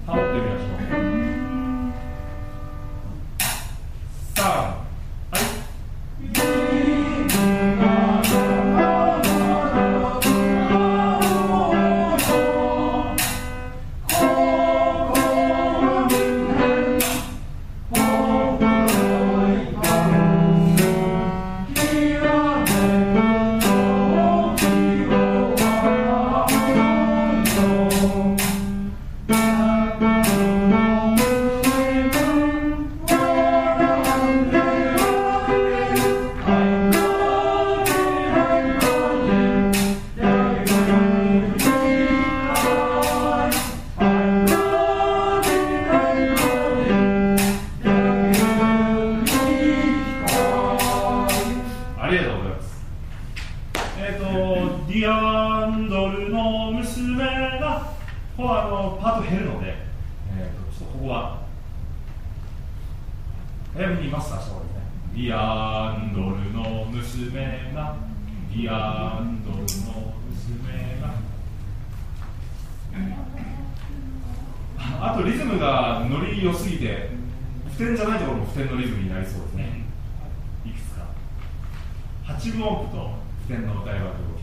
ハモってみましょう。3、はい。ありがとうございます。ディアンドルの娘がパート減るので、ちょっとここは早めにマスターした方がいいですね。ディアンドルの娘が、ディアンドルの娘が、あとリズムがノリ良すぎて不点じゃないところも不点のリズムになりそうですね。いくつか8分音符と不点の歌い分けを